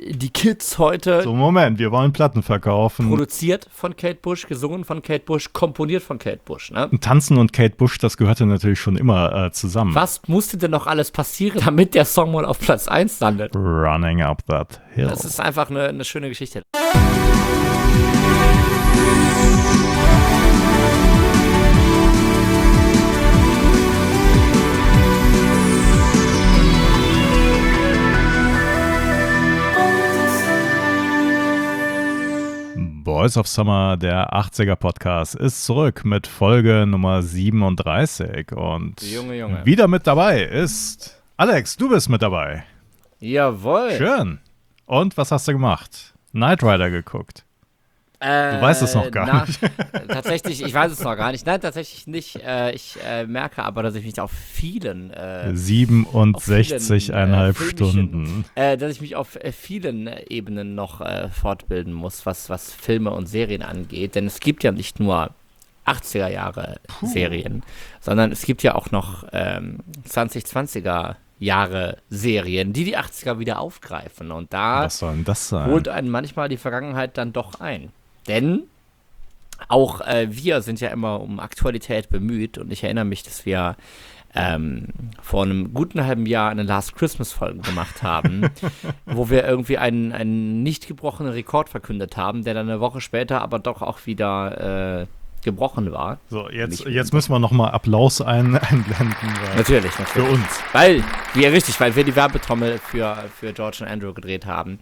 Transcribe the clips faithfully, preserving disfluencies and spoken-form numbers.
die Kids heute. So, Moment, wir wollen Platten verkaufen. Produziert von Kate Bush, gesungen von Kate Bush, komponiert von Kate Bush. Ne? Tanzen und Kate Bush, das gehörte natürlich schon immer äh, zusammen. Was musste denn noch alles passieren, damit der Song mal auf Platz eins landet? Running Up That Hill. Das ist einfach eine, eine schöne Geschichte. Boys of Summer, der achtziger-Podcast, ist zurück mit Folge Nummer siebenunddreißig. Und Junge, Junge. wieder mit dabei ist Alex, du bist mit dabei. Jawohl. Schön. Und was hast du gemacht? Knight Rider geguckt. Äh, du weißt es noch gar na, nicht. Tatsächlich, ich weiß es noch gar nicht. Nein, tatsächlich nicht. Äh, ich äh, merke aber, dass ich mich auf vielen äh, siebenundsechzig Komma fünf äh, Stunden. Äh, dass ich mich auf äh, vielen Ebenen noch äh, fortbilden muss, was, was Filme und Serien angeht. Denn es gibt ja nicht nur achtziger Jahre Serien, sondern es gibt ja auch noch ähm, zwanzig zwanziger Jahre Serien, die die achtziger wieder aufgreifen. Und da Was soll denn das sein? holt einen manchmal die Vergangenheit dann doch ein. Denn auch äh, wir sind ja immer um Aktualität bemüht. Und ich erinnere mich, dass wir ähm, vor einem guten halben Jahr eine Last Christmas-Folge gemacht haben, wo wir irgendwie einen, einen nicht gebrochenen Rekord verkündet haben, der dann eine Woche später aber doch auch wieder äh, gebrochen war. So, jetzt, jetzt müssen wir nochmal Applaus ein, einblenden. Weil Natürlich, natürlich. Für uns. Weil, wir, richtig, weil wir die Werbetrommel für, für George und Andrew gedreht haben.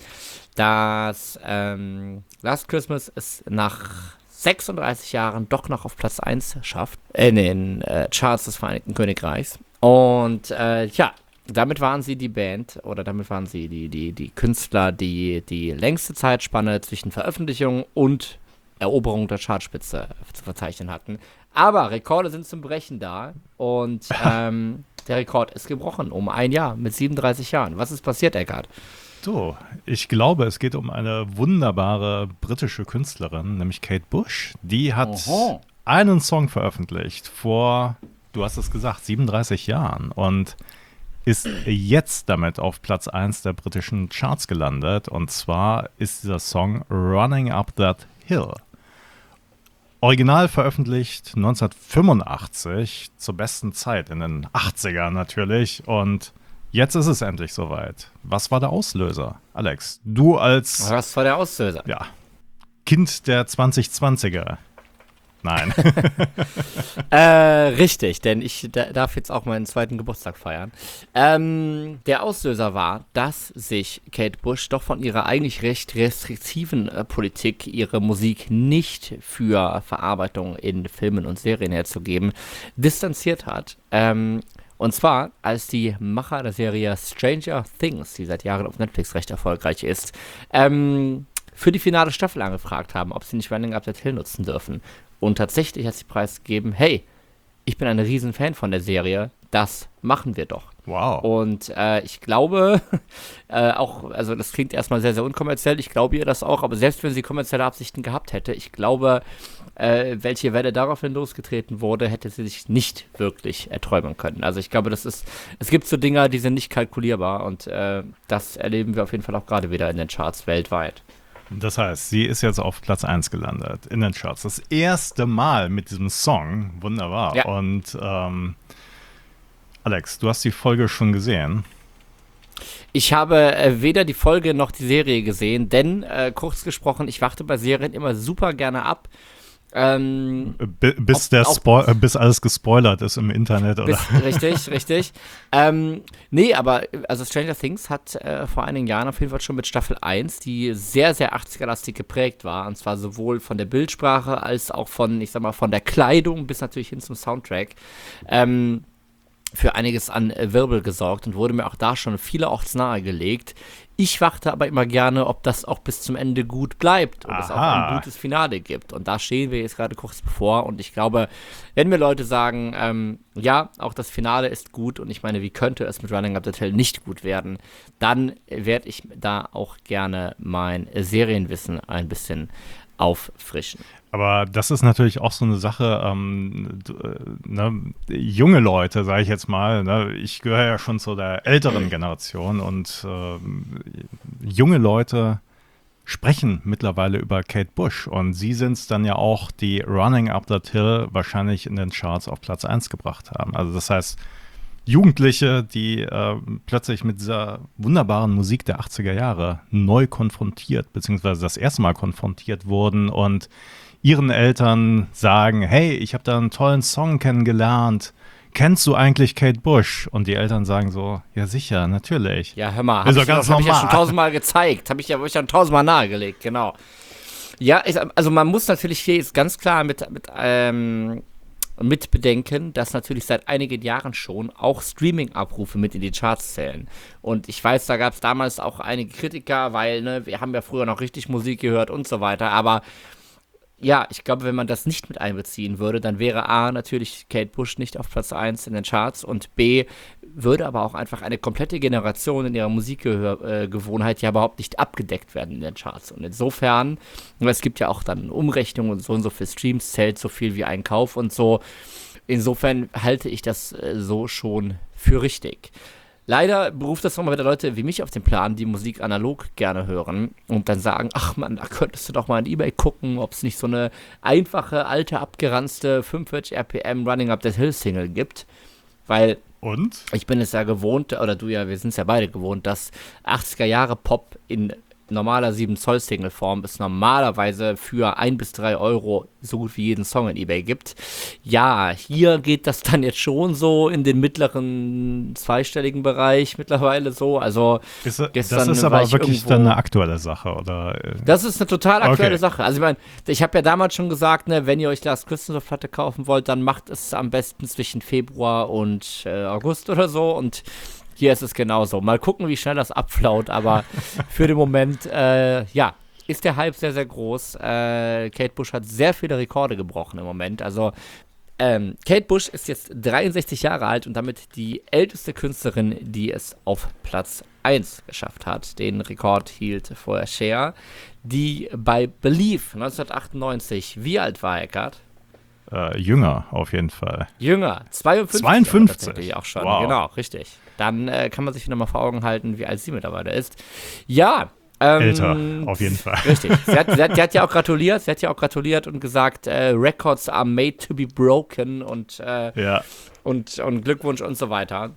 Das ähm, Last Christmas es nach sechsunddreißig Jahren doch noch auf Platz eins schafft, in den äh, Charts des Vereinigten Königreichs. Und äh, ja, damit waren sie die Band, oder damit waren sie die, die, die Künstler, die die längste Zeitspanne zwischen Veröffentlichung und Eroberung der Chartspitze zu verzeichnen hatten. Aber Rekorde sind zum Brechen da und ähm, der Rekord ist gebrochen um ein Jahr mit siebenunddreißig Jahren. Was ist passiert, Eckart? So, ich glaube, es geht um eine wunderbare britische Künstlerin, nämlich Kate Bush. Die hat Oho. einen Song veröffentlicht vor, du hast es gesagt, siebenunddreißig Jahren und ist jetzt damit auf Platz eins der britischen Charts gelandet. Und zwar ist dieser Song Running Up That Hill. Original veröffentlicht neunzehnhundertfünfundachtzig, zur besten Zeit in den achtzigern natürlich. Und jetzt ist es endlich soweit. Was war der Auslöser, Alex? Du als Was war der Auslöser? ja, Kind der zwanzig zwanziger. Nein. Äh, richtig, denn ich da, darf jetzt auch meinen zweiten Geburtstag feiern. Ähm, der Auslöser war, dass sich Kate Bush doch von ihrer eigentlich recht restriktiven äh, Politik, ihre Musik nicht für Verarbeitung in Filmen und Serien herzugeben, distanziert hat. Ähm, und zwar, als die Macher der Serie Stranger Things, die seit Jahren auf Netflix recht erfolgreich ist, ähm, für die finale Staffel angefragt haben, ob sie nicht Running Up That Hill nutzen dürfen. Und tatsächlich hat sie preisgegeben, hey, ich bin ein Riesenfan von der Serie, das machen wir doch. Wow. Und äh, ich glaube, äh, auch, also das klingt erstmal sehr, sehr unkommerziell, ich glaube ihr das auch, aber selbst wenn sie kommerzielle Absichten gehabt hätte, ich glaube, äh, welche Welle daraufhin losgetreten wurde, hätte sie sich nicht wirklich erträumen können. Also ich glaube, das ist, es gibt so Dinger, die sind nicht kalkulierbar und äh, das erleben wir auf jeden Fall auch gerade wieder in den Charts weltweit. Das heißt, sie ist jetzt auf Platz eins gelandet in den Charts. Das erste Mal mit diesem Song. Wunderbar. Ja. Und ähm, Alex, du hast die Folge schon gesehen. Ich habe äh, weder die Folge noch die Serie gesehen, denn, äh, kurz gesprochen, ich warte bei Serien immer super gerne ab. Ähm, B- bis, Ob- der auch- Spo- äh, bis alles gespoilert ist im Internet. Oder? Bis, richtig, richtig. Ähm, nee, aber also Stranger Things hat äh, vor einigen Jahren auf jeden Fall schon mit Staffel eins, die sehr, sehr achtziger-lastig geprägt war. Und zwar sowohl von der Bildsprache als auch von, ich sag mal, von der Kleidung bis natürlich hin zum Soundtrack. Ähm, für einiges an äh, Wirbel gesorgt und wurde mir auch da schon vielerorts nahegelegt. Ich warte aber immer gerne, ob das auch bis zum Ende gut bleibt und es auch Aha. ein gutes Finale gibt. Und da stehen wir jetzt gerade kurz bevor. Und ich glaube, wenn mir Leute sagen, ähm, ja, auch das Finale ist gut und ich meine, wie könnte es mit Running Up That Hill nicht gut werden, dann werde ich da auch gerne mein Serienwissen ein bisschen auffrischen. Aber das ist natürlich auch so eine Sache, ähm, ne, junge Leute, sage ich jetzt mal, ne, ich gehöre ja schon zu der älteren Generation und ähm, junge Leute sprechen mittlerweile über Kate Bush und sie sind es dann ja auch, die Running Up That Hill wahrscheinlich in den Charts auf Platz eins gebracht haben. Also das heißt, Jugendliche, die äh, plötzlich mit dieser wunderbaren Musik der achtziger Jahre neu konfrontiert, beziehungsweise das erste Mal konfrontiert wurden und ihren Eltern sagen, hey, ich habe da einen tollen Song kennengelernt. Kennst du eigentlich Kate Bush? Und die Eltern sagen so, ja sicher, natürlich. Ja, hör mal, habe ich, ganz hab ich ja schon tausendmal gezeigt. Habe ich ja schon tausendmal nahegelegt, genau. Ja, ich, also man muss natürlich hier jetzt ganz klar mit, mit, ähm, mit bedenken, dass natürlich seit einigen Jahren schon auch Streaming-Abrufe mit in die Charts zählen. Und ich weiß, da gab es damals auch einige Kritiker, weil ne, wir haben ja früher noch richtig Musik gehört und so weiter, aber ja, ich glaube, wenn man das nicht mit einbeziehen würde, dann wäre A, natürlich Kate Bush nicht auf Platz eins in den Charts und B, würde aber auch einfach eine komplette Generation in ihrer Musikgewohnheit ja überhaupt nicht abgedeckt werden in den Charts. Und insofern, es gibt ja auch dann Umrechnungen und so und so für Streams zählt so viel wie ein Kauf und so. Insofern halte ich das so schon für richtig. Leider beruft das nochmal wieder Leute wie mich auf den Plan, die Musik analog gerne hören und dann sagen, ach man, da könntest du doch mal in eBay gucken, ob es nicht so eine einfache, alte, abgeranzte fünfundvierzig R P M Running Up That Hill Single gibt, weil und? Ich bin es ja gewohnt, oder du ja, wir sind es ja beide gewohnt, dass achtziger Jahre Pop in normaler sieben Zoll Single-Form es normalerweise für ein bis drei Euro so gut wie jeden Song in eBay gibt. Ja, hier geht das dann jetzt schon so in den mittleren zweistelligen Bereich mittlerweile so. Also ist, gestern das ist war aber ich wirklich irgendwo, dann eine aktuelle Sache, oder? Das ist eine total aktuelle Okay. Sache. Also ich meine, ich habe ja damals schon gesagt, ne, wenn ihr euch Last Christmas Platte kaufen wollt, dann macht es am besten zwischen Februar und äh, August oder so und hier ist es genauso. Mal gucken, wie schnell das abflaut, aber für den Moment, äh, ja, ist der Hype sehr, sehr groß. Äh, Kate Bush hat sehr viele Rekorde gebrochen im Moment. Also, ähm, Kate Bush ist jetzt dreiundsechzig Jahre alt und damit die älteste Künstlerin, die es auf Platz eins geschafft hat. Den Rekord hielt vorher Cher, die bei Believe neunzehnhundertachtundneunzig, wie alt war Eckart? Äh, jünger, auf jeden Fall. Jünger, zweiundfünfzig. zweiundfünfzig. Tatsächlich auch schon, Wow. genau, richtig. Dann äh, kann man sich wieder mal vor Augen halten, wie alt sie mittlerweile ist. Ja. Ähm, Älter, auf jeden Fall. Richtig. Sie hat, sie, hat, sie hat ja auch gratuliert, sie hat ja auch gratuliert und gesagt, äh, Records are made to be broken und, äh, Ja. und, und Glückwunsch und so weiter.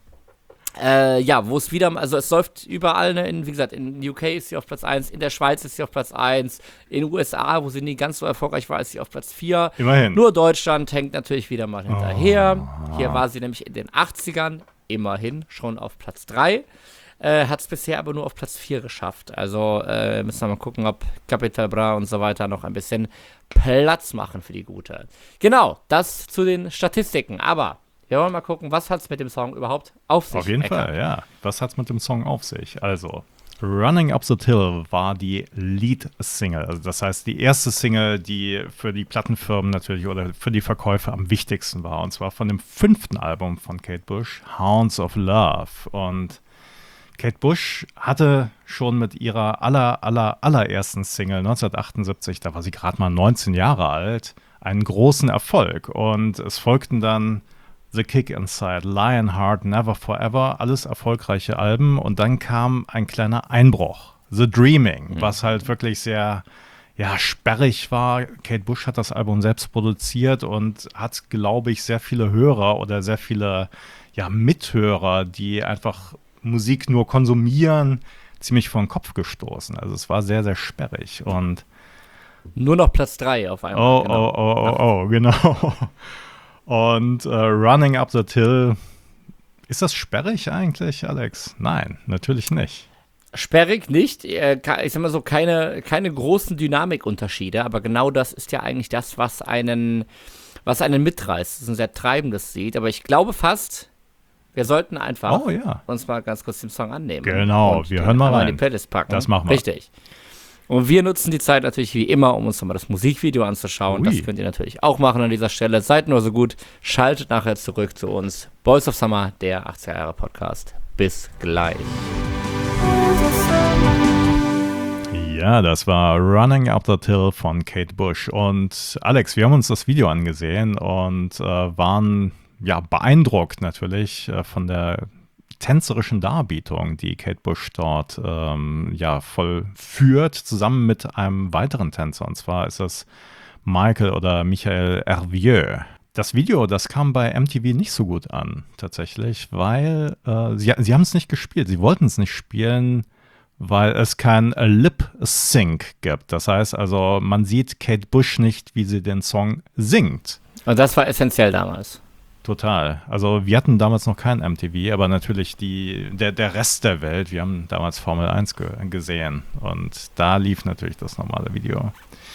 Äh, ja, wo es wieder, also es läuft überall, ne, in, wie gesagt, in U K ist sie auf Platz eins, in der Schweiz ist sie auf Platz eins, in den U S A, wo sie nie ganz so erfolgreich war, ist sie auf Platz vier. Immerhin. Nur Deutschland hängt natürlich wieder mal hinterher. Oh. Hier war sie nämlich in den achtzigern, immerhin, schon auf Platz drei. Äh, hat es bisher aber nur auf Platz vier geschafft. Also äh, müssen wir mal gucken, ob Capital Bra und so weiter noch ein bisschen Platz machen für die Gute. Genau, das zu den Statistiken. Aber wir wollen mal gucken, was hat es mit dem Song überhaupt auf sich? Auf jeden Eckart? Fall, ja. Was hat es mit dem Song auf sich? Also, Running Up That Hill war die Lead-Single. Also das heißt, die erste Single, die für die Plattenfirmen natürlich oder für die Verkäufer am wichtigsten war. Und zwar von dem fünften Album von Kate Bush, Hounds of Love. Und Kate Bush hatte schon mit ihrer aller, aller, allerersten Single neunzehnhundertachtundsiebzig, da war sie gerade mal neunzehn Jahre alt, einen großen Erfolg. Und es folgten dann The Kick Inside, Lionheart, Never Forever, alles erfolgreiche Alben. Und dann kam ein kleiner Einbruch, The Dreaming, mhm. was halt wirklich sehr, ja, sperrig war. Kate Bush hat das Album selbst produziert und hat, glaube ich, sehr viele Hörer oder sehr viele, ja, Mithörer, die einfach Musik nur konsumieren, ziemlich vor den Kopf gestoßen. Also es war sehr, sehr sperrig. Und nur noch Platz drei auf einmal. Oh, genau. oh, oh, oh, oh, genau. Und äh, Running Up That Hill, ist das sperrig eigentlich, Alex? Nein, natürlich nicht. Sperrig nicht, äh, ich sag mal so, keine, keine großen Dynamikunterschiede, aber genau das ist ja eigentlich das, was einen, was einen mitreißt. Das ist ein sehr treibendes Lied, aber ich glaube fast, wir sollten einfach oh, ja. uns mal ganz kurz den Song annehmen. Genau, wir hören mal rein. In die Playlist packen. Das machen wir. Richtig. Und wir nutzen die Zeit natürlich wie immer, um uns nochmal das Musikvideo anzuschauen. Ui. Das könnt ihr natürlich auch machen an dieser Stelle. Seid nur so gut, schaltet nachher zurück zu uns. Boys of Summer, der achtziger Jahre Podcast. Bis gleich. Ja, das war Running Up That Hill von Kate Bush. Und Alex, wir haben uns das Video angesehen und äh, waren ja beeindruckt natürlich äh, von der tänzerischen Darbietung, die Kate Bush dort ähm, ja vollführt, zusammen mit einem weiteren Tänzer. Und zwar ist das Michael oder Michael Hervieux. Das Video, das kam bei M T V nicht so gut an, tatsächlich, weil äh, sie, sie haben es nicht gespielt. Sie wollten es nicht spielen, weil es kein Lip-Sync gibt. Das heißt also, man sieht Kate Bush nicht, wie sie den Song singt. Und das war essentiell damals. Total. Also wir hatten damals noch kein M T V, aber natürlich die, der, der Rest der Welt, wir haben damals Formel eins ge- gesehen und da lief natürlich das normale Video.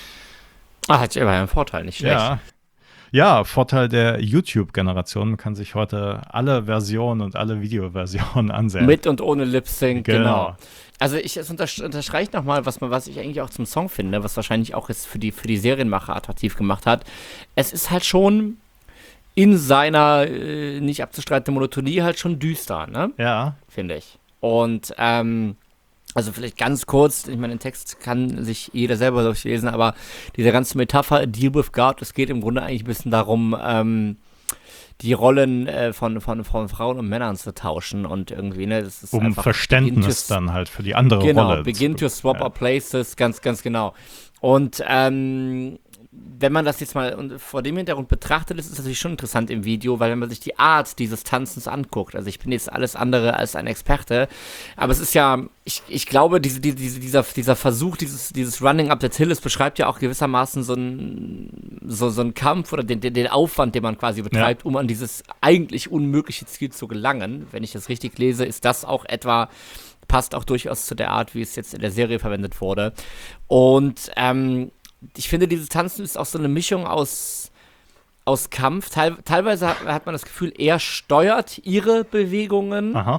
Ah, hat immer einen Vorteil, nicht schlecht. Ja. Ja, Vorteil der YouTube-Generation, man kann sich heute alle Versionen und alle Videoversionen ansehen. Mit und ohne Lip-Sync, genau. Genau. Also ich es untersch- unterstreicht nochmal, was man, was ich eigentlich auch zum Song finde, was wahrscheinlich auch jetzt für die, für die Serienmacher attraktiv gemacht hat. Es ist halt schon in seiner äh, nicht abzustreitenden Monotonie halt schon düster, ne? Ja. Finde ich. Und ähm, also vielleicht ganz kurz, ich meine, den Text kann sich jeder selber durchlesen, aber diese ganze Metapher, A Deal with God, es geht im Grunde eigentlich ein bisschen darum, ähm, die Rollen äh, von, von, von Frauen und Männern zu tauschen und irgendwie, ne, das ist Um einfach Verständnis to, dann halt für die andere genau, Rolle. Begin to swap ja. our places, ganz, ganz genau. Und ähm, wenn man das jetzt mal vor dem Hintergrund betrachtet, ist es natürlich schon interessant im Video, weil wenn man sich die Art dieses Tanzens anguckt, also ich bin jetzt alles andere als ein Experte, aber es ist ja, ich, ich glaube, diese, diese, dieser, dieser Versuch, dieses, dieses Running Up That Hill, es beschreibt ja auch gewissermaßen so einen so, so einen Kampf oder den, den, den Aufwand, den man quasi betreibt, ja. um an dieses eigentlich unmögliche Ziel zu gelangen. Wenn ich das richtig lese, ist das auch etwa, passt auch durchaus zu der Art, wie es jetzt in der Serie verwendet wurde. Und ähm, ich finde, dieses Tanzen ist auch so eine Mischung aus, aus Kampf. Teil, teilweise hat, hat man das Gefühl, er steuert ihre Bewegungen. Aha.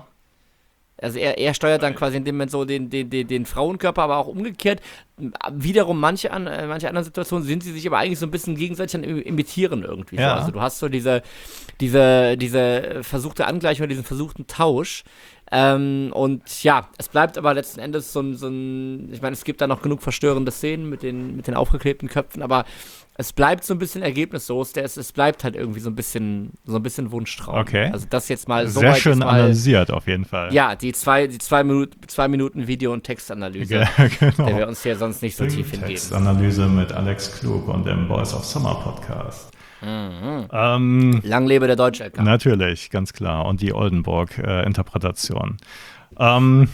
Also er, er steuert dann quasi in dem Moment so den, den, den, den Frauenkörper, aber auch umgekehrt. Wiederum manche, an, manche anderen Situationen sind sie sich aber eigentlich so ein bisschen gegenseitig an imitieren irgendwie. Ja. So. Also du hast so diese, diese, diese versuchte Angleichung oder diesen versuchten Tausch. Ähm, und ja, es bleibt aber letzten Endes so ein, so ein, ich meine, es gibt da noch genug verstörende Szenen mit den, mit den aufgeklebten Köpfen, aber es bleibt so ein bisschen ergebnislos, der es, es bleibt halt irgendwie so ein bisschen, so ein bisschen Wunschtraum. Okay. Also das jetzt mal so Sehr weit schön mal, analysiert auf jeden Fall. Ja, die zwei, die zwei Minuten, zwei Minuten Video- und Textanalyse, Ja, genau. der wir uns hier sonst nicht so tief hingeben. Textanalyse mit Alex Klug und dem Boys of Summer Podcast. Mhm. Ähm, Lang lebe der deutsche L K. Natürlich, ganz klar. Und die Oldenburg-Interpretation. Äh, ähm,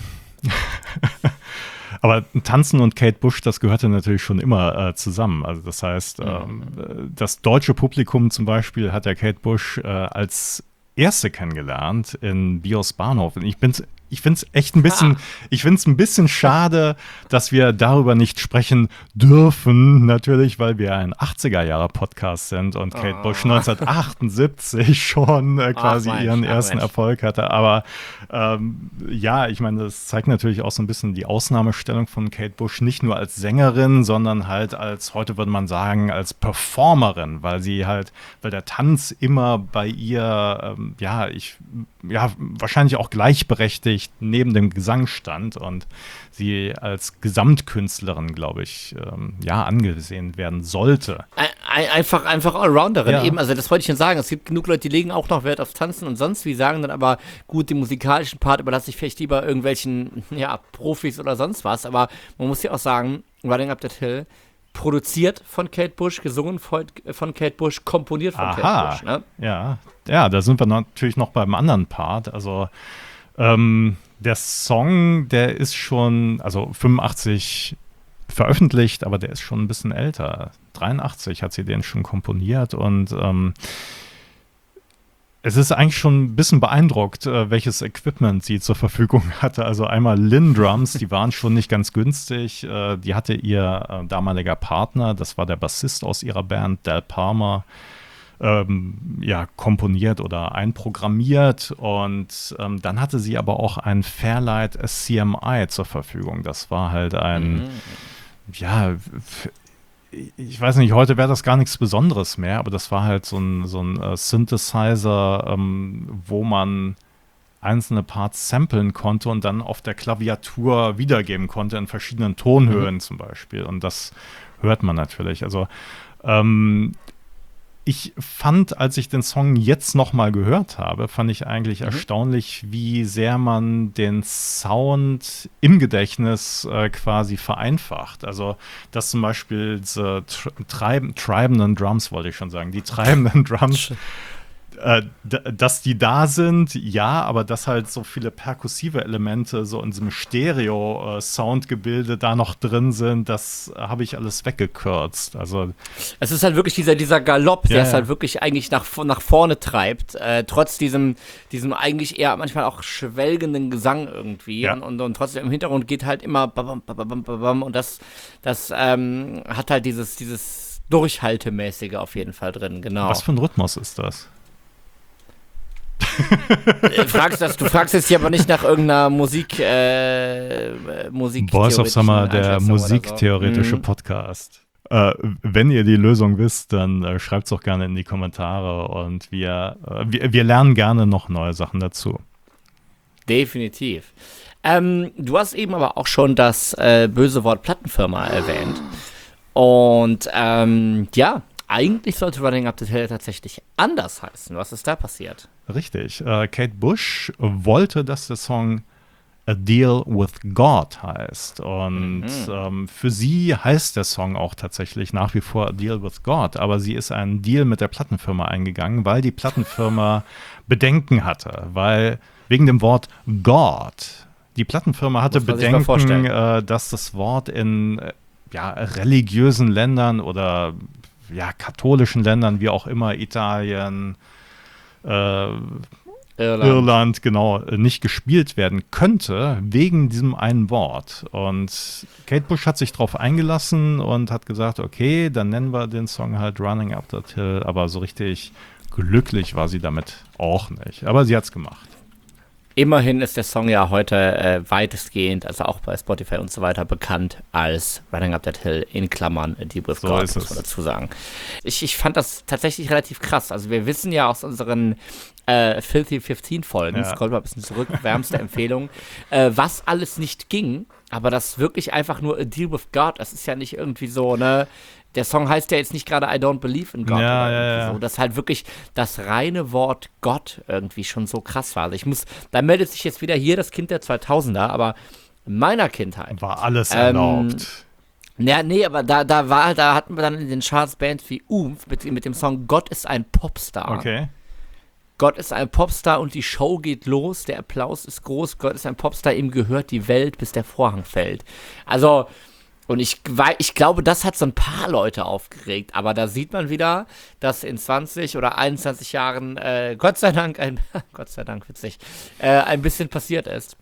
aber Tanzen und Kate Bush, das gehörte natürlich schon immer äh, zusammen. Also das heißt, mhm. ähm, das deutsche Publikum zum Beispiel hat ja Kate Bush äh, als erste kennengelernt in Bios Bahnhof. Und ich bin's Ich finde es echt ein bisschen, ah. ich finde es ein bisschen schade, dass wir darüber nicht sprechen dürfen, natürlich, weil wir ein achtziger-Jahre-Podcast sind und Kate oh. Bush neunzehnhundertachtundsiebzig schon äh, quasi ach, ihren ach, ersten Mensch. Erfolg hatte. Aber ähm, ja, ich meine, das zeigt natürlich auch so ein bisschen die Ausnahmestellung von Kate Bush, nicht nur als Sängerin, sondern halt als, heute würde man sagen, als Performerin, weil sie halt, weil der Tanz immer bei ihr, ähm, ja, ich, ja, wahrscheinlich auch gleichberechtigt neben dem Gesang stand und sie als Gesamtkünstlerin, glaube ich, ähm, ja, angesehen werden sollte. Ein, einfach, einfach Allrounderin ja. eben, also das wollte ich schon sagen, es gibt genug Leute, die legen auch noch Wert auf Tanzen und sonst wie, sagen dann aber, gut, den musikalischen Part überlasse ich vielleicht lieber irgendwelchen, ja, Profis oder sonst was, aber man muss ja auch sagen, Running Up That Hill, produziert von Kate Bush, gesungen von, von Kate Bush, komponiert von Aha. Kate Bush, ne? Ja, ja, da sind wir natürlich noch beim anderen Part, also Ähm, der Song, der ist schon, also fünfundachtzig veröffentlicht, aber der ist schon ein bisschen älter. dreiundachtzig hat sie den schon komponiert und ähm, es ist eigentlich schon ein bisschen beeindruckt, äh, welches Equipment sie zur Verfügung hatte. Also einmal Linn Drums, die waren schon nicht ganz günstig. Äh, die hatte ihr äh, damaliger Partner, das war der Bassist aus ihrer Band, Del Palmer, Ähm, ja, komponiert oder einprogrammiert und ähm, dann hatte sie aber auch ein Fairlight C M I zur Verfügung. Das war halt ein, mhm. ja, ich weiß nicht, heute wäre das gar nichts Besonderes mehr, aber das war halt so ein, so ein äh, Synthesizer, ähm, wo man einzelne Parts samplen konnte und dann auf der Klaviatur wiedergeben konnte in verschiedenen Tonhöhen mhm. zum Beispiel. Und das hört man natürlich. Also ähm, ich fand, als ich den Song jetzt nochmal gehört habe, fand ich eigentlich mhm. erstaunlich, wie sehr man den Sound im Gedächtnis äh, quasi vereinfacht. Also, dass zum Beispiel diese treib- treibenden Drums, wollte ich schon sagen, die treibenden Drums, äh, d- dass die da sind, ja, aber dass halt so viele perkussive Elemente so in diesem Stereo-Soundgebilde da noch drin sind, das habe ich alles weggekürzt. Also es ist halt wirklich dieser, dieser Galopp, ja, der es ja. halt wirklich eigentlich nach, nach vorne treibt, äh, trotz diesem, diesem eigentlich eher manchmal auch schwelgenden Gesang irgendwie. Ja. Und, und, und trotzdem im Hintergrund geht halt immer babam, babam, babam, und das, das ähm, hat halt dieses, dieses Durchhaltemäßige auf jeden Fall drin, genau. Was für ein Rhythmus ist das? Du fragst, das, du fragst jetzt hier aber nicht nach irgendeiner Musik, äh, Musik Boys of Summer, der musiktheoretische so. mhm. Podcast. Äh, wenn ihr die Lösung wisst, dann äh, schreibt es doch gerne in die Kommentare und wir, äh, wir, wir lernen gerne noch neue Sachen dazu. Definitiv. Ähm, du hast eben aber auch schon das äh, böse Wort Plattenfirma erwähnt. Und ähm, ja, eigentlich sollte Running Up the Hill tatsächlich anders heißen. Was ist da passiert? Richtig. Äh, Kate Bush wollte, dass der Song A Deal with God heißt. Und mhm. ähm, für sie heißt der Song auch tatsächlich nach wie vor A Deal with God. Aber sie ist einen Deal mit der Plattenfirma eingegangen, weil die Plattenfirma Bedenken hatte. Weil wegen dem Wort God. Die Plattenfirma hatte Bedenken, äh, dass das Wort in äh, ja, religiösen Ländern oder ja, katholischen Ländern, wie auch immer, Italien, äh, Irland. Irland, genau, nicht gespielt werden könnte, wegen diesem einen Wort. Und Kate Bush hat sich darauf eingelassen und hat gesagt, okay, dann nennen wir den Song halt Running Up That Hill, aber so richtig glücklich war sie damit auch nicht. Aber sie hat es gemacht. Immerhin ist der Song ja heute äh, weitestgehend, also auch bei Spotify und so weiter, bekannt als Running Up That Hill in Klammern Deep With So God, ist muss es. man dazu sagen. Ich, ich fand das tatsächlich relativ krass. Also wir wissen ja aus unseren äh, Filthy fifteen Folgen, Ja. scroll mal ein bisschen zurück, wärmste Empfehlung, äh, was alles nicht ging, aber das wirklich einfach nur A Deal With God, das ist ja nicht irgendwie so, ne, der Song heißt ja jetzt nicht gerade I Don't Believe in God. Ja, oder ja, ja. so, dass halt wirklich das reine Wort Gott irgendwie schon so krass war. Also ich muss, da meldet sich jetzt wieder hier das Kind der zweitausender, aber in meiner Kindheit War alles Ähm, erlaubt. Ja, nee, aber da, da war, da hatten wir dann in den Charts Bands wie Oomph mit, mit dem Song Gott ist ein Popstar. Okay. Gott ist ein Popstar und die Show geht los, der Applaus ist groß, Gott ist ein Popstar, ihm gehört die Welt, bis der Vorhang fällt. Also, und ich, wei- ich glaube, das hat so ein paar Leute aufgeregt, aber da sieht man wieder, dass in zwanzig oder einundzwanzig Jahren, äh, Gott sei Dank, ein, Gott sei Dank, witzig, äh, ein bisschen passiert ist.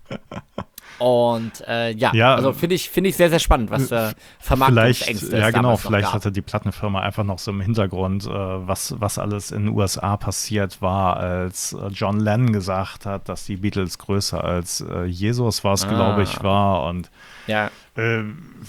Und äh, ja, Ja, also finde ich, finde ich sehr, sehr spannend, was für Vielleicht, Vermarktungsängste ja es genau, damals noch vielleicht gab. hatte die Plattenfirma einfach noch so im Hintergrund, äh, was, was alles in den U S A passiert war, als äh, John Lennon gesagt hat, dass die Beatles größer als äh, Jesus, was Ah. glaube ich, war. Und Ja, äh,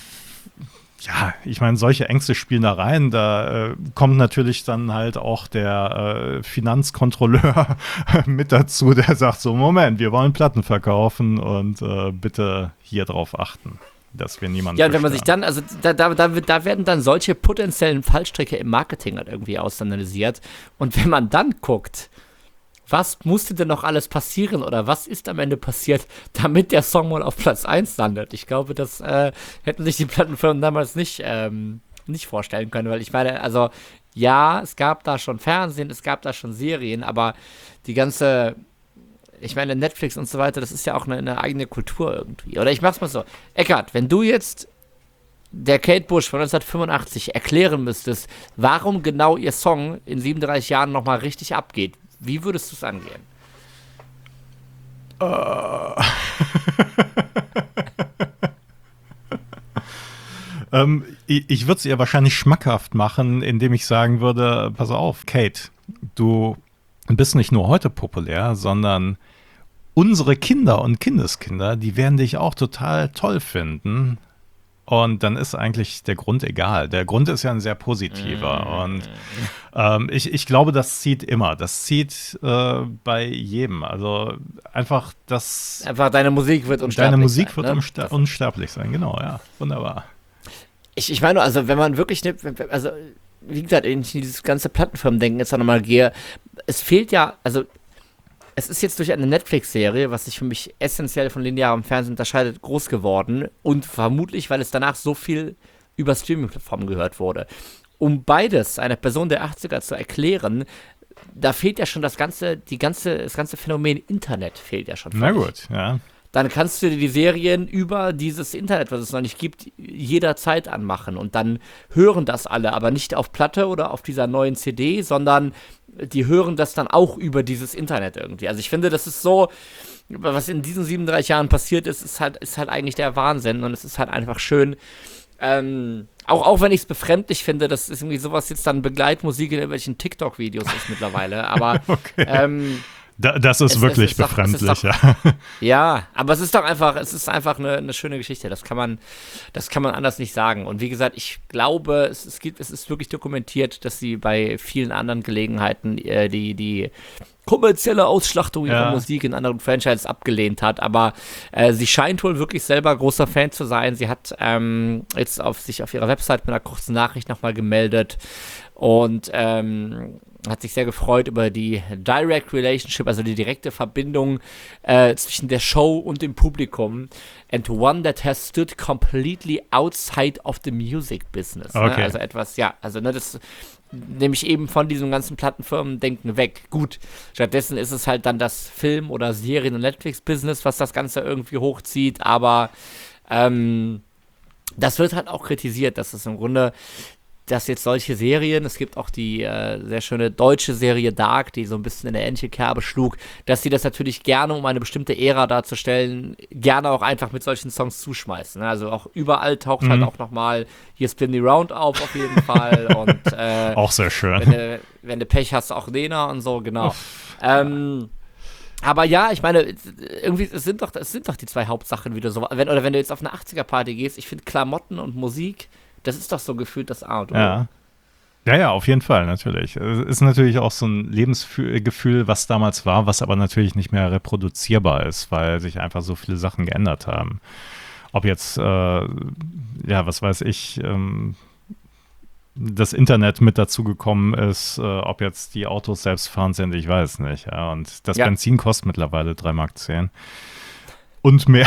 ja, ich meine, solche Ängste spielen da rein. Da äh, kommt natürlich dann halt auch der äh, Finanzkontrolleur mit dazu, der sagt so, Moment, wir wollen Platten verkaufen und äh, bitte hier drauf achten, dass wir niemanden ja, und wenn man sich verstören. dann, also da, da, da, wird- da werden dann solche potenziellen Fallstricke im Marketing halt irgendwie ausanalysiert. Und wenn man dann guckt, was musste denn noch alles passieren oder was ist am Ende passiert, damit der Song mal auf Platz eins landet? Ich glaube, das äh, hätten sich die Plattenfirmen damals nicht, ähm, nicht vorstellen können, weil ich meine, also ja, es gab da schon Fernsehen, es gab da schon Serien, aber die ganze, ich meine, Netflix und so weiter, das ist ja auch eine, eine eigene Kultur irgendwie. Oder ich mach's mal so. Eckart, wenn du jetzt der Kate Bush von neunzehnhundertfünfundachtzig erklären müsstest, warum genau ihr Song in siebenunddreißig Jahren nochmal richtig abgeht, wie würdest du es angehen? Ähm, ich ich würde es ihr wahrscheinlich schmackhaft machen, indem ich sagen würde, pass auf, Kate, du bist nicht nur heute populär, sondern unsere Kinder und Kindeskinder, die werden dich auch total toll finden, Und dann ist eigentlich der Grund egal. Der Grund ist ja ein sehr positiver. Mm. Und ähm, ich, ich glaube, das zieht immer. Das zieht äh, bei jedem. Also einfach das. Einfach deine Musik wird unsterblich Deine Musik sein, wird ne? unster- unsterblich sein, genau, ja. Wunderbar. Ich, ich meine, also wenn man wirklich, ne, also wie gesagt, in dieses ganze Plattenfirmendenken jetzt nochmal gehe, es fehlt ja, also es ist jetzt durch eine Netflix-Serie, was sich für mich essentiell von linearem Fernsehen unterscheidet, groß geworden und vermutlich, weil es danach so viel über Streaming-Plattformen gehört wurde. Um beides einer Person der achtziger zu erklären, da fehlt ja schon das ganze, die ganze, das ganze Phänomen Internet fehlt ja schon. Na gut, ja. Dann kannst du dir die Serien über dieses Internet, was es noch nicht gibt, jederzeit anmachen und dann hören das alle, aber nicht auf Platte oder auf dieser neuen C D, sondern die hören das dann auch über dieses Internet irgendwie. Also ich finde, das ist so, was in diesen siebenunddreißig Jahren passiert ist, ist halt, ist halt eigentlich der Wahnsinn und es ist halt einfach schön, ähm, auch, auch wenn ich es befremdlich finde, dass es irgendwie sowas jetzt dann Begleitmusik in irgendwelchen TikTok-Videos ist mittlerweile, aber okay. ähm, Da, das ist es, wirklich es ist doch, befremdlich, doch, ja. Ja, aber es ist doch einfach, es ist einfach eine, eine schöne Geschichte. Das kann man, das kann man anders nicht sagen. Und wie gesagt, ich glaube, es, es gibt, es ist wirklich dokumentiert, dass sie bei vielen anderen Gelegenheiten äh, die, die kommerzielle Ausschlachtung ihrer Ja. Musik in anderen Franchises abgelehnt hat. Aber äh, sie scheint wohl wirklich selber großer Fan zu sein. Sie hat ähm, jetzt auf sich auf ihrer Website mit einer kurzen Nachricht nochmal gemeldet und ähm, hat sich sehr gefreut über die Direct Relationship, also die direkte Verbindung äh, zwischen der Show und dem Publikum, and one that has stood completely outside of the music business. Okay. Ne? Also etwas, ja, also ne, das nehme ich eben von diesem ganzen Plattenfirmendenken weg. Gut, stattdessen ist es halt dann das Film- oder Serien- und Netflix-Business, was das Ganze irgendwie hochzieht, aber ähm, das wird halt auch kritisiert, dass es im Grunde dass jetzt solche Serien, es gibt auch die äh, sehr schöne deutsche Serie Dark, die so ein bisschen in der ähnliche Kerbe schlug, dass sie das natürlich gerne, um eine bestimmte Ära darzustellen, gerne auch einfach mit solchen Songs zuschmeißen. Ne? Also auch überall taucht mhm. halt auch nochmal hier Spin the Round auf, auf jeden Fall. Und, äh, auch sehr schön. Wenn du, wenn du Pech hast, auch Lena und so, genau. Ähm, aber ja, ich meine, irgendwie, es sind doch, es sind doch die zwei Hauptsachen wieder so. Wenn, oder wenn du jetzt auf eine achtziger-Party gehst, ich finde Klamotten und Musik, das ist doch so gefühlt das A und O. Ja. Ja, ja, auf jeden Fall, natürlich. Es ist natürlich auch so ein Lebensgefühl, was damals war, was aber natürlich nicht mehr reproduzierbar ist, weil sich einfach so viele Sachen geändert haben. Ob jetzt, äh, ja, was weiß ich, ähm, das Internet mit dazugekommen ist, äh, ob jetzt die Autos selbstfahrend sind, ich weiß nicht. Ja. Und das ja. Benzin kostet mittlerweile drei Mark zehn. Und mehr.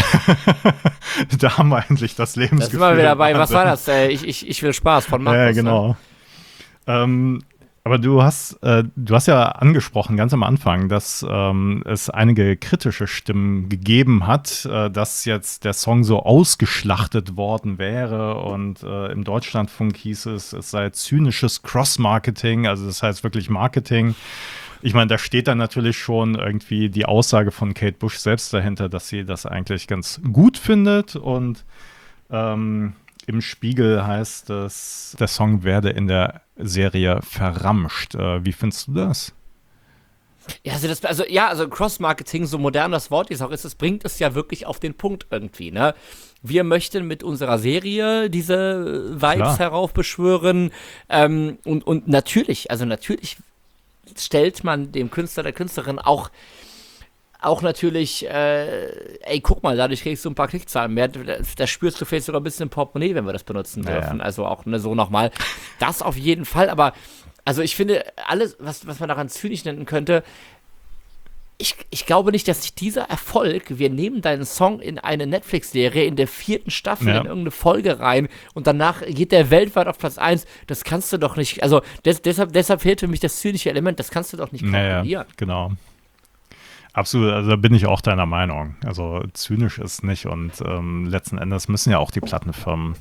Da haben wir eigentlich das Lebensgefühl. Da sind wir wieder dabei. Was war das? Äh, ich, ich, ich will Spaß von Markus. Ja, genau. Ne? Ähm, aber du hast, äh, du hast ja angesprochen, ganz am Anfang, dass ähm, es einige kritische Stimmen gegeben hat, äh, dass jetzt der Song so ausgeschlachtet worden wäre. Und äh, im Deutschlandfunk hieß es, es sei zynisches Cross-Marketing, also das heißt wirklich Marketing. Ich meine, da steht dann natürlich schon irgendwie die Aussage von Kate Bush selbst dahinter, dass sie das eigentlich ganz gut findet. Und ähm, im Spiegel heißt es, der Song werde in der Serie verramscht. Äh, wie findest du das? Ja, also, das, also, ja, also Cross-Marketing, so modern das Wort ist auch ist, es bringt es ja wirklich auf den Punkt irgendwie, ne? Wir möchten mit unserer Serie diese Vibes Klar. heraufbeschwören. Ähm, und, und natürlich, also natürlich stellt man dem Künstler, der Künstlerin auch, auch natürlich, äh, ey, guck mal, dadurch kriegst du ein paar Klickzahlen mehr, da, da spürst du vielleicht sogar ein bisschen Portemonnaie, wenn wir das benutzen dürfen, ja. Also auch ne, so nochmal, das auf jeden Fall, aber, also ich finde, alles, was, was man daran zynisch nennen könnte, ich, ich glaube nicht, dass sich dieser Erfolg, wir nehmen deinen Song in eine Netflix-Serie in der vierten Staffel ja. in irgendeine Folge rein und danach geht der weltweit auf Platz eins, das kannst du doch nicht, also des, deshalb, deshalb fehlt für mich das zynische Element, das kannst du doch nicht kalkulieren. Naja, genau. Absolut, also da bin ich auch deiner Meinung. Also zynisch ist nicht und ähm, letzten Endes müssen ja auch die Plattenfirmen,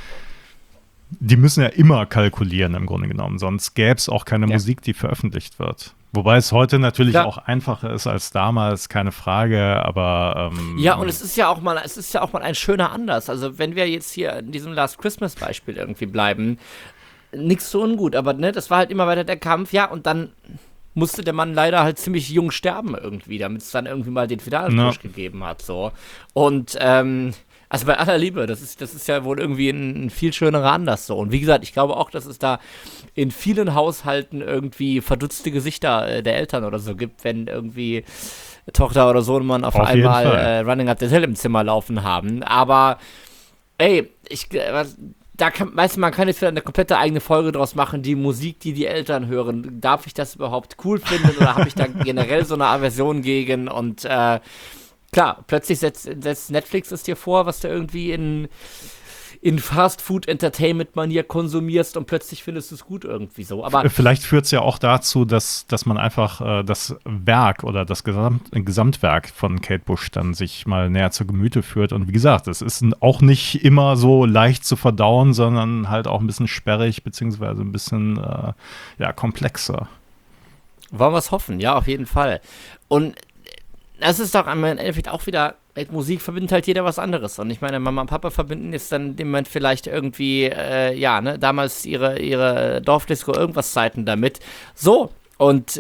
die müssen ja immer kalkulieren im Grunde genommen, sonst gäbe es auch keine ja. Musik, die veröffentlicht wird. Wobei es heute natürlich ja. auch einfacher ist als damals, keine Frage, aber ähm, ja, und es ist ja auch mal, es ist ja auch mal ein schöner Anlass. Also wenn wir jetzt hier in diesem Last Christmas Beispiel irgendwie bleiben, nichts so ungut, aber ne, das war halt immer weiter der Kampf, ja, und dann musste der Mann leider halt ziemlich jung sterben irgendwie, damit es dann irgendwie mal den finalen Push gegeben hat, so. Und ähm, Also bei aller Liebe, das ist, das ist ja wohl irgendwie ein, ein viel schönerer Anlass so. Und wie gesagt, ich glaube auch, dass es da in vielen Haushalten irgendwie verdutzte Gesichter äh, der Eltern oder so gibt, wenn irgendwie Tochter oder Sohnemann auf, auf einmal äh, Running Up the Hill im Zimmer laufen haben. Aber ey, ich äh, da kann, weißt du, man kann jetzt wieder eine komplette eigene Folge draus machen, die Musik, die die Eltern hören. Darf ich das überhaupt cool finden oder habe ich da generell so eine Aversion gegen? Und äh, klar, plötzlich setzt, setzt Netflix es dir vor, was du irgendwie in, in Fast-Food-Entertainment-Manier konsumierst und plötzlich findest du es gut irgendwie so. Aber vielleicht führt es ja auch dazu, dass, dass man einfach äh, das Werk oder das Gesamt, Gesamtwerk von Kate Bush dann sich mal näher zu Gemüte führt. Und wie gesagt, es ist auch nicht immer so leicht zu verdauen, sondern halt auch ein bisschen sperrig beziehungsweise ein bisschen äh, ja, komplexer. Wollen wir es hoffen, ja, auf jeden Fall. Und das ist doch im Endeffekt auch wieder, mit Musik verbindet halt jeder was anderes. Und ich meine, Mama und Papa verbinden jetzt dann in dem Moment vielleicht irgendwie, äh, ja, ne, damals ihre, ihre Dorfdisco irgendwas Zeiten damit. So, und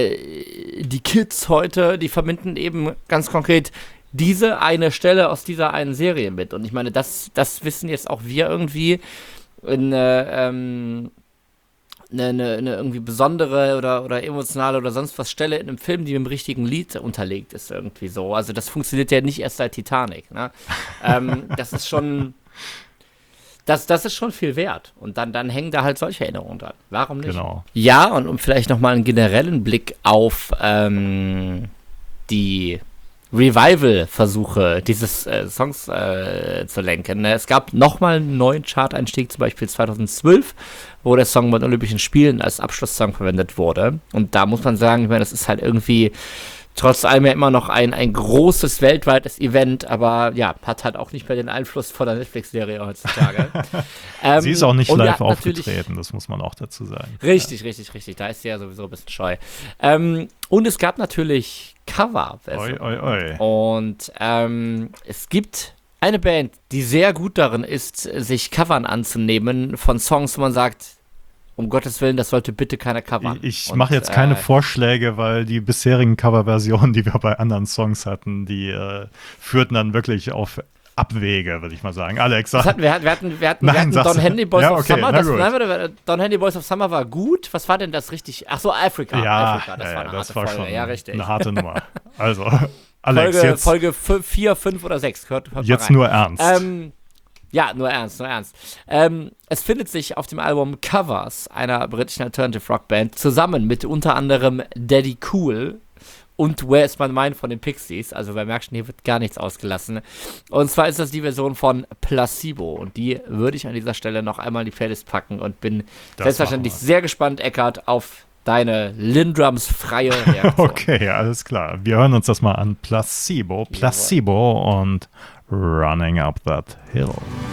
äh, die Kids heute, die verbinden eben ganz konkret diese eine Stelle aus dieser einen Serie mit. Und ich meine, das, das wissen jetzt auch wir irgendwie in, äh, ähm, Eine, eine, eine irgendwie besondere oder, oder emotionale oder sonst was Stelle in einem Film, die mit dem richtigen Lied unterlegt ist, irgendwie so. Also das funktioniert ja nicht erst seit Titanic, ne? ähm, das ist schon, das, das ist schon viel wert. Und dann, dann hängen da halt solche Erinnerungen dran. Warum nicht? Genau. Ja, und um vielleicht nochmal einen generellen Blick auf ähm, die Revival-Versuche dieses äh, Songs äh, zu lenken. Es gab nochmal einen neuen Chart-Einstieg, zum Beispiel zweitausendzwölf, wo der Song bei den Olympischen Spielen als Abschlusssong verwendet wurde. Und da muss man sagen, ich meine, das ist halt irgendwie trotz allem ja immer noch ein, ein großes weltweites Event, aber ja, hat halt auch nicht mehr den Einfluss von der Netflix-Serie heutzutage. ähm, sie ist auch nicht live ja, aufgetreten, das muss man auch dazu sagen. Richtig, ja. richtig, richtig. Da ist sie ja sowieso ein bisschen scheu. Ähm, und es gab natürlich Cover. Oi, oi, oi. Und ähm, es gibt eine Band, die sehr gut darin ist, sich Covern anzunehmen von Songs, wo man sagt, um Gottes Willen, das sollte bitte keiner covern. Ich mache jetzt keine äh, Vorschläge, weil die bisherigen Coverversionen, die wir bei anderen Songs hatten, die äh, führten dann wirklich auf Abwege, würde ich mal sagen. Alex, sag. Hatten, wir, wir hatten, wir hatten, Nein, wir hatten Don Henley Boys ja, of okay, Summer. Das, nein, Don Henley Boys of Summer war gut. Was war denn das richtig? Ach so, Africa. Ja, Africa. Das ja, war eine das harte war Folge. schon Ja, richtig. eine harte Nummer. Also, Alex, Folge, jetzt Folge vier, fünf oder sechs. Hört, hört jetzt nur ernst. Ähm, ja, nur ernst, nur ernst. Ähm, es findet sich auf dem Album Covers einer britischen Alternative Rock Band zusammen mit unter anderem Daddy Cool und Where Is My Mind von den Pixies. Also wer merkt schon, hier wird gar nichts ausgelassen. Und zwar ist das die Version von Placebo. Und die würde ich an dieser Stelle noch einmal in die Playlist packen und bin das selbstverständlich sehr gespannt, Eckart, auf deine Lindrums freie Reaktion. Okay, alles klar. Wir hören uns das mal an. Placebo, Placebo Jawohl. Und Running Up That Hill.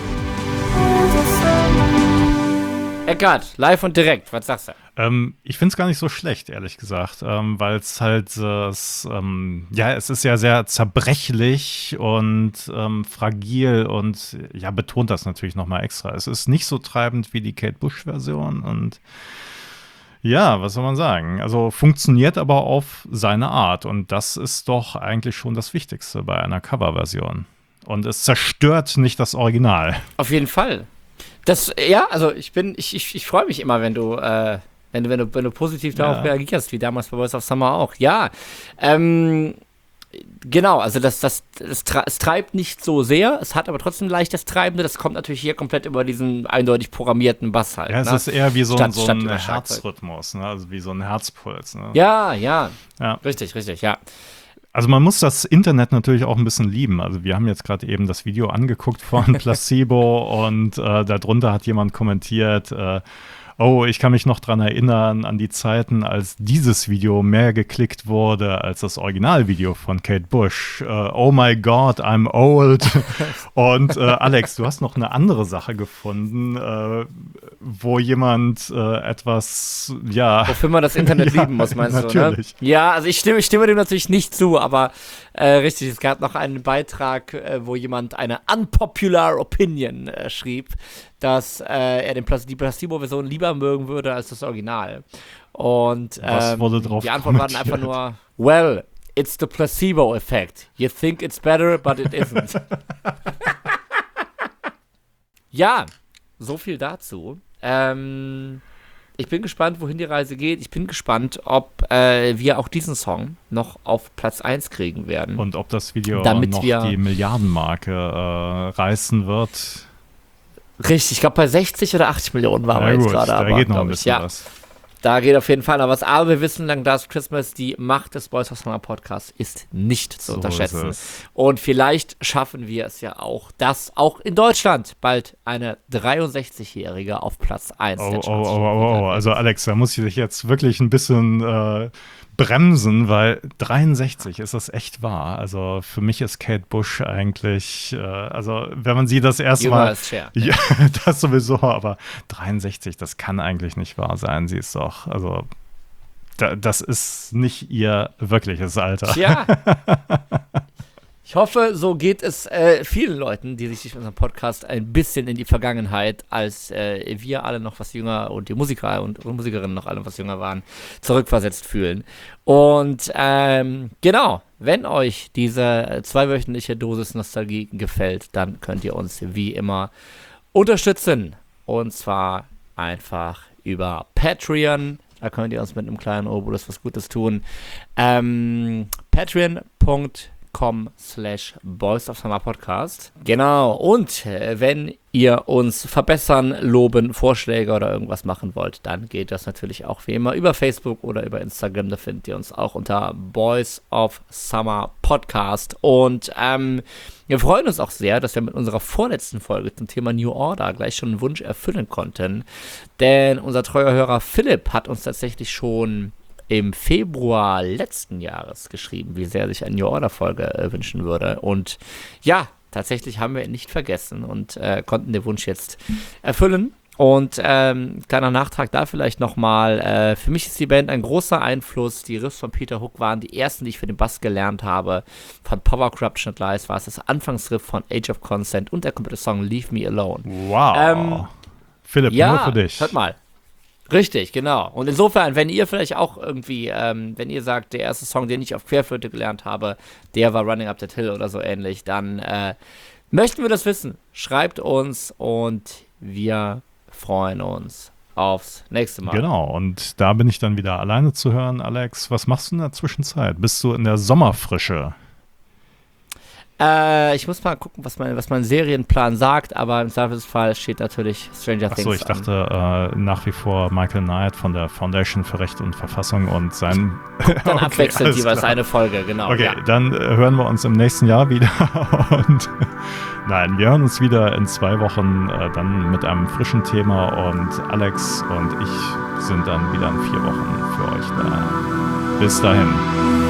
Eckart, live und direkt, was sagst du? Ähm, ich finde es gar nicht so schlecht, ehrlich gesagt, ähm, weil es halt, äh, es, ähm, ja, es ist ja sehr zerbrechlich und ähm, fragil und ja, betont das natürlich nochmal extra. Es ist nicht so treibend wie die Kate Bush-Version und ja, was soll man sagen? Also funktioniert aber auf seine Art und das ist doch eigentlich schon das Wichtigste bei einer Coverversion. Und es zerstört nicht das Original. Auf jeden Fall. Das, ja, also ich bin, ich, ich, ich freue mich immer, wenn du, äh, wenn du, wenn du, wenn du positiv darauf ja. reagierst, wie damals bei Voice of Summer auch. Ja, ähm, genau, also das, das, das, es treibt nicht so sehr, es hat aber trotzdem leicht das Treibende, das kommt natürlich hier komplett über diesen eindeutig programmierten Bass halt. Ja, es ne? ist eher wie so, statt, so statt ein Herzrhythmus, ne? Also wie so ein Herzpuls. Ne? Ja, ja, ja, richtig, richtig, ja. Also man muss das Internet natürlich auch ein bisschen lieben. Also wir haben jetzt gerade eben das Video angeguckt von Placebo und äh, darunter hat jemand kommentiert, äh, oh, ich kann mich noch dran erinnern an die Zeiten, als dieses Video mehr geklickt wurde als das Originalvideo von Kate Bush. Uh, oh my God, I'm old. Und äh, Alex, du hast noch eine andere Sache gefunden, äh, wo jemand äh, etwas, ja. Wofür man das Internet ja, lieben muss, meinst natürlich. du, ne? Ja, also ich stimme, ich stimme dem natürlich nicht zu, aber äh, richtig, es gab noch einen Beitrag, äh, wo jemand eine unpopular Opinion äh, schrieb, dass äh, er den Pla- die Placebo-Version lieber mögen würde als das Original. Und ähm, wurde drauf die Antwort war dann einfach nur, well, it's the placebo effect. You think it's better, but it isn't. Ja, so viel dazu. Ähm, ich bin gespannt, wohin die Reise geht. Ich bin gespannt, ob äh, wir auch diesen Song noch auf Platz eins kriegen werden. Und ob das Video Damit noch wir die Milliardenmarke äh, reißen wird. Richtig, ich glaube bei sechzig oder achtzig Millionen waren Ja, wir jetzt gut, gerade. da aber, geht noch ein ich, bisschen ja. was. Da geht auf jeden Fall noch was. Aber wir wissen, Lang Last Christmas, die Macht des Boys of Summer Podcasts ist nicht zu So unterschätzen. ist es. Und vielleicht schaffen wir es ja auch, dass auch in Deutschland bald eine dreiundsechzigjährige auf Platz eins Oh, der oh, Charts oh, steht. oh, oh. Also Alex, da muss ich dich jetzt wirklich ein bisschen äh, bremsen, weil dreiundsechzig ist das echt wahr. Also für mich ist Kate Bush eigentlich, äh, also wenn man sie das erste Jünger Mal, als Cher. ja, das sowieso, aber dreiundsechzig, das kann eigentlich nicht wahr sein. Sie ist doch, also da, das ist nicht ihr wirkliches Alter. Tja. Ich hoffe, so geht es äh, vielen Leuten, die sich durch unseren Podcast ein bisschen in die Vergangenheit, als äh, wir alle noch was jünger und die Musiker und, und Musikerinnen noch alle was jünger waren, zurückversetzt fühlen. Und ähm, genau, wenn euch diese zweiwöchentliche Dosis Nostalgie gefällt, dann könnt ihr uns wie immer unterstützen. Und zwar einfach über Patreon. Da könnt ihr uns mit einem kleinen Obolus was Gutes tun. Ähm, Patreon Punkt com slash Boys of Summer Podcast. Genau, und äh, wenn ihr uns verbessern, loben, Vorschläge oder irgendwas machen wollt, dann geht das natürlich auch wie immer über Facebook oder über Instagram. Da findet ihr uns auch unter Boys of Summer Podcast. Und ähm, wir freuen uns auch sehr, dass wir mit unserer vorletzten Folge zum Thema New Order gleich schon einen Wunsch erfüllen konnten. Denn unser treuer Hörer Philipp hat uns tatsächlich schon im Februar letzten Jahres geschrieben, wie sehr er sich eine New Order-Folge äh, wünschen würde. Und ja, tatsächlich haben wir ihn nicht vergessen und äh, konnten den Wunsch jetzt erfüllen. Und ähm, kleiner Nachtrag da vielleicht nochmal. Äh, für mich ist die Band ein großer Einfluss. Die Riffs von Peter Hook waren die ersten, die ich für den Bass gelernt habe. Von Power Corruption und Lies war es das Anfangsriff von Age of Consent und der komplette Song Leave Me Alone. Wow. Ähm, Philipp, ja, nur für dich. hört mal. Richtig, genau. Und insofern, wenn ihr vielleicht auch irgendwie, ähm, wenn ihr sagt, der erste Song, den ich auf Querflöte gelernt habe, der war Running Up That Hill oder so ähnlich, dann äh, möchten wir das wissen. Schreibt uns und wir freuen uns aufs nächste Mal. Genau, und da bin ich dann wieder alleine zu hören. Alex, was machst du in der Zwischenzeit? Bist du in der Sommerfrische? Äh, ich muss mal gucken, was mein, was mein Serienplan sagt, aber im Zweifelsfall steht natürlich Stranger Things Achso, ich an. dachte äh, nach wie vor Michael Knight von der Foundation für Recht und Verfassung und sein... Dann okay, abwechselnd alles jeweils klar. eine Folge, genau. Okay, Ja. dann äh, hören wir uns im nächsten Jahr wieder. Und nein, wir hören uns wieder in zwei Wochen äh, dann mit einem frischen Thema und Alex und ich sind dann wieder in vier Wochen für euch da. Bis dahin.